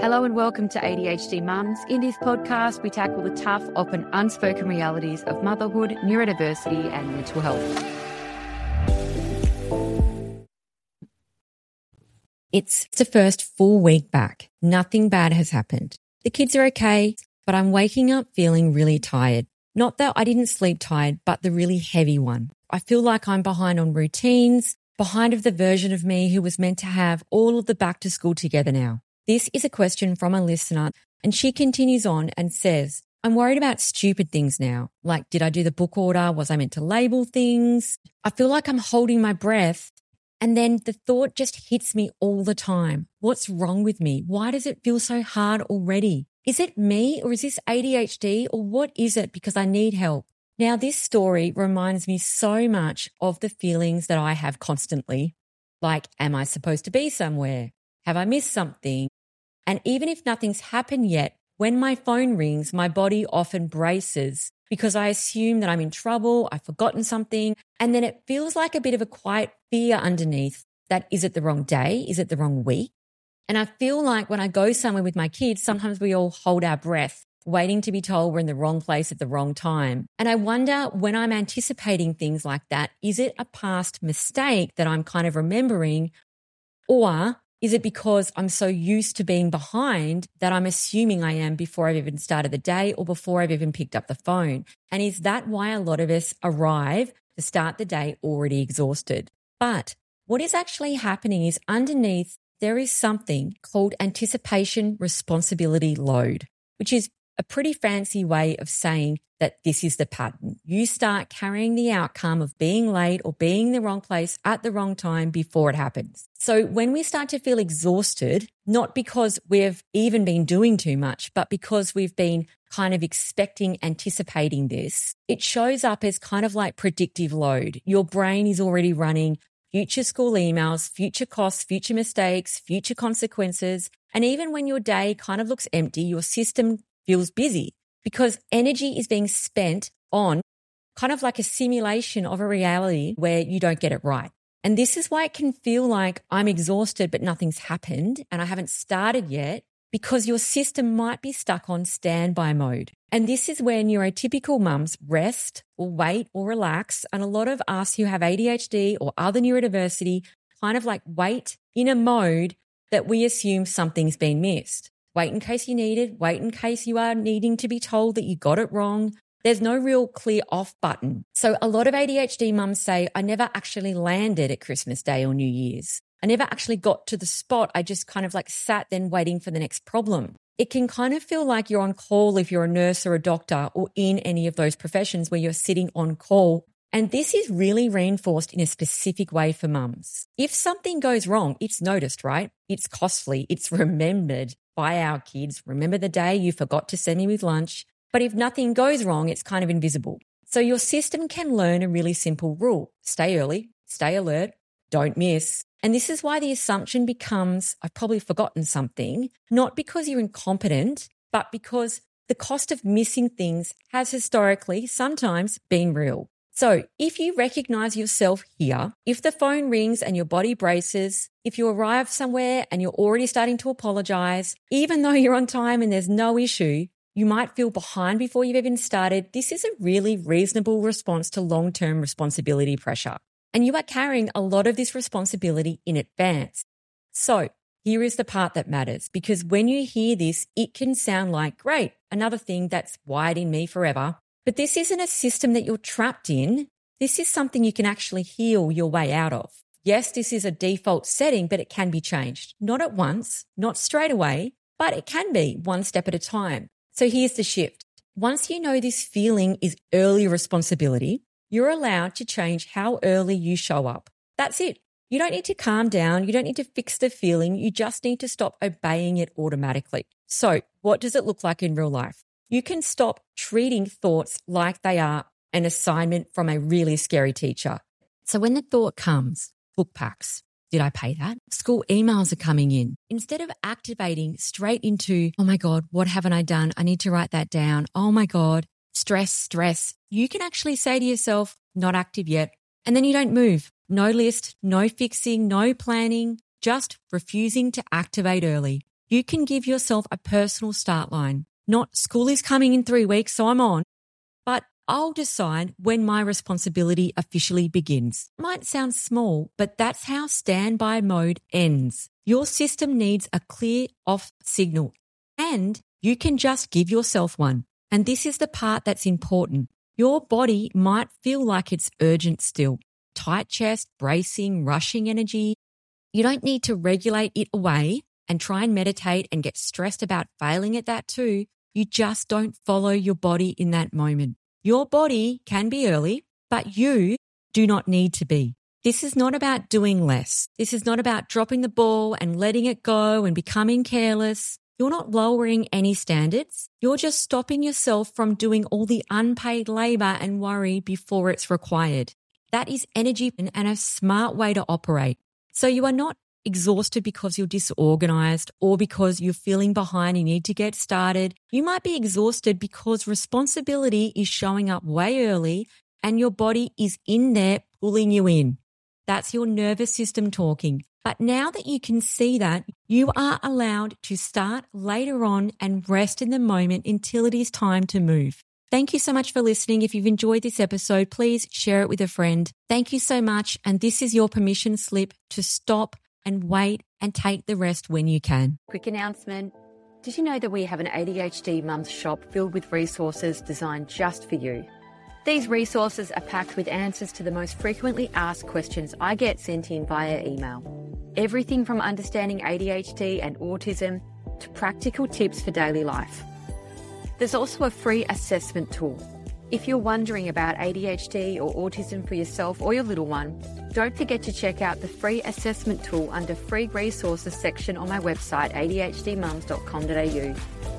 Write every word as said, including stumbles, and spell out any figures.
Hello and welcome to A D H D Mums. In this podcast, we tackle the tough, often unspoken realities of motherhood, neurodiversity and mental health. It's the first full week back. Nothing bad has happened. The kids are okay, but I'm waking up feeling really tired. Not that I didn't sleep tired, but the really heavy one. I feel like I'm behind on routines, behind of the version of me who was meant to have all of the back to school together now. This is a question from a listener, and she continues on and says, I'm worried about stupid things now. Like, did I do the book order? Was I meant to label things? I feel like I'm holding my breath. And then the thought just hits me all the time. What's wrong with me? Why does it feel so hard already? Is it me or is this A D H D or what is it? Because I need help. Now, this story reminds me so much of the feelings that I have constantly. Like, am I supposed to be somewhere? Have I missed something? And even if nothing's happened yet, when my phone rings, my body often braces because I assume that I'm in trouble, I've forgotten something, and then it feels like a bit of a quiet fear underneath that is it the wrong day? Is it the wrong week? And I feel like when I go somewhere with my kids, sometimes we all hold our breath, waiting to be told we're in the wrong place at the wrong time. And I wonder when I'm anticipating things like that, is it a past mistake that I'm kind of remembering, or is it because I'm so used to being behind that I'm assuming I am before I've even started the day or before I've even picked up the phone? And is that why a lot of us arrive to start the day already exhausted? But what is actually happening is underneath there is something called anticipation responsibility load, which is a pretty fancy way of saying that this is the pattern. You start carrying the outcome of being late or being in the wrong place at the wrong time before it happens. So when we start to feel exhausted, not because we've even been doing too much, but because we've been kind of expecting, anticipating this, it shows up as kind of like predictive load. Your brain is already running future school emails, future costs, future mistakes, future consequences. And even when your day kind of looks empty, your system feels busy because energy is being spent on kind of like a simulation of a reality where you don't get it right. And this is why it can feel like I'm exhausted, but nothing's happened and I haven't started yet because your system might be stuck on standby mode. And this is where neurotypical mums rest or wait or relax. And a lot of us who have A D H D or other neurodiversity kind of like wait in a mode that we assume something's been missed. Wait in case you need it. Wait in case you are needing to be told that you got it wrong. There's no real clear off button. So a lot of A D H D mums say, I never actually landed at Christmas Day or New Year's. I never actually got to the spot. I just kind of like sat then waiting for the next problem. It can kind of feel like you're on call if you're a nurse or a doctor or in any of those professions where you're sitting on call. And this is really reinforced in a specific way for mums. If something goes wrong, it's noticed, right? It's costly. It's remembered by our kids. Remember the day you forgot to send me with lunch. But if nothing goes wrong, it's kind of invisible. So your system can learn a really simple rule. Stay early, stay alert, don't miss. And this is why the assumption becomes, I've probably forgotten something, not because you're incompetent, but because the cost of missing things has historically sometimes been real. So if you recognize yourself here, if the phone rings and your body braces, if you arrive somewhere and you're already starting to apologize, even though you're on time and there's no issue, you might feel behind before you've even started. This is a really reasonable response to long-term responsibility pressure. And you are carrying a lot of this responsibility in advance. So here is the part that matters, because when you hear this, it can sound like, great, another thing that's wired in me forever. But this isn't a system that you're trapped in. This is something you can actually heal your way out of. Yes, this is a default setting, but it can be changed. Not at once, not straight away, but it can be one step at a time. So here's the shift. Once you know this feeling is early responsibility, you're allowed to change how early you show up. That's it. You don't need to calm down. You don't need to fix the feeling. You just need to stop obeying it automatically. So what does it look like in real life? You can stop treating thoughts like they are an assignment from a really scary teacher. So when the thought comes, book packs, did I pay that? School emails are coming in. Instead of activating straight into, oh my God, what haven't I done? I need to write that down. Oh my God, stress, stress. You can actually say to yourself, not active yet. And then you don't move. No list, no fixing, no planning, just refusing to activate early. You can give yourself a personal start line. Not school is coming in three weeks, so I'm on. But I'll decide when my responsibility officially begins. Might sound small, but that's how standby mode ends. Your system needs a clear off signal, and you can just give yourself one. And this is the part that's important. Your body might feel like it's urgent still. Tight chest, bracing, rushing energy. You don't need to regulate it away and try and meditate and get stressed about failing at that too. You just don't follow your body in that moment. Your body can be early, but you do not need to be. This is not about doing less. This is not about dropping the ball and letting it go and becoming careless. You're not lowering any standards. You're just stopping yourself from doing all the unpaid labor and worry before it's required. That is energy and a smart way to operate. So you are not exhausted because you're disorganized or because you're feeling behind and you need to get started. You might be exhausted because responsibility is showing up way early and your body is in there pulling you in. That's your nervous system talking. But now that you can see that, you are allowed to start later on and rest in the moment until it is time to move. Thank you so much for listening. If you've enjoyed this episode, please share it with a friend. Thank you so much. And this is your permission slip to stop and wait and take the rest when you can. Quick announcement. Did you know that we have an A D H D Mums shop filled with resources designed just for you? These resources are packed with answers to the most frequently asked questions I get sent in via email. Everything from understanding A D H D and autism to practical tips for daily life. There's also a free assessment tool. If you're wondering about A D H D or autism for yourself or your little one, don't forget to check out the free assessment tool under free resources section on my website, a d h d mums dot com dot a u.